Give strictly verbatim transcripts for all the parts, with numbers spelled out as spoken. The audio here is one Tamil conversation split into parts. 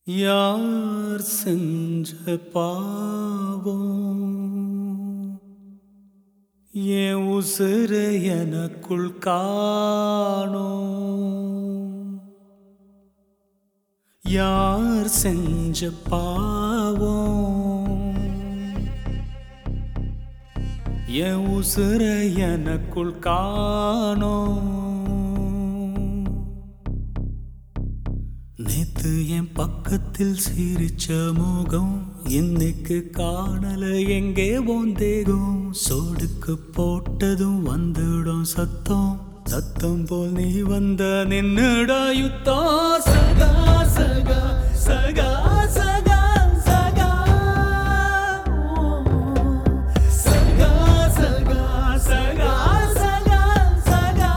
யார் செஞ்ச பாவம் என் உசுறு எனக்குள் காணோம். யார் செஞ்ச பாவம் என் உசுறு எனக்குள் காணோம். நேத்து என் பக்கத்தில் சிரிச்ச முகம் இன்னைக்கு காணல எங்கே போந்தேகும். சொடுக்கு போட்டதும் வந்துடும் சத்தம், சத்தம் போல் நீ வந்த நின்னுடா யுத்தம். சகா சகா சகா சகா சகா சகா சகா சகா சகா சகா.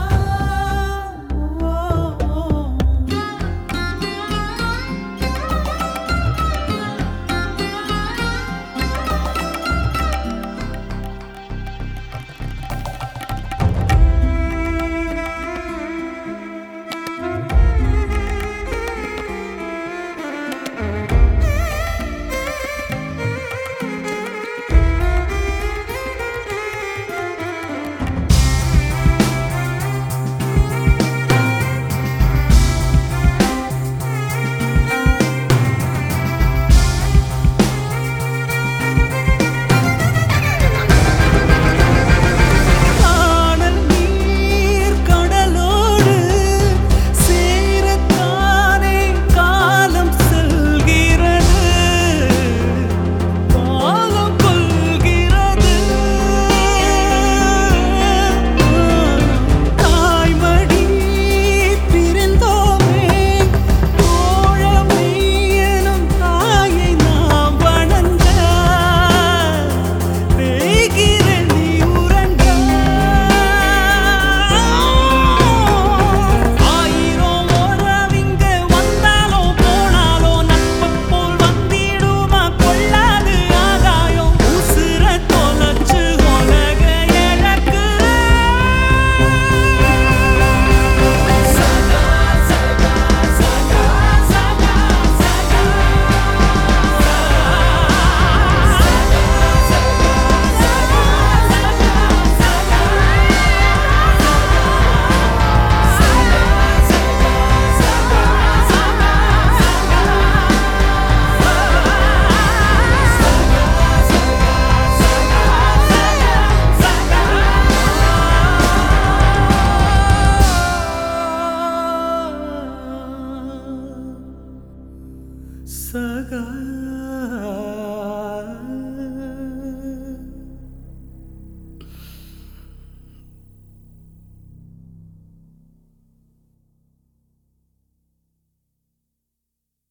Saga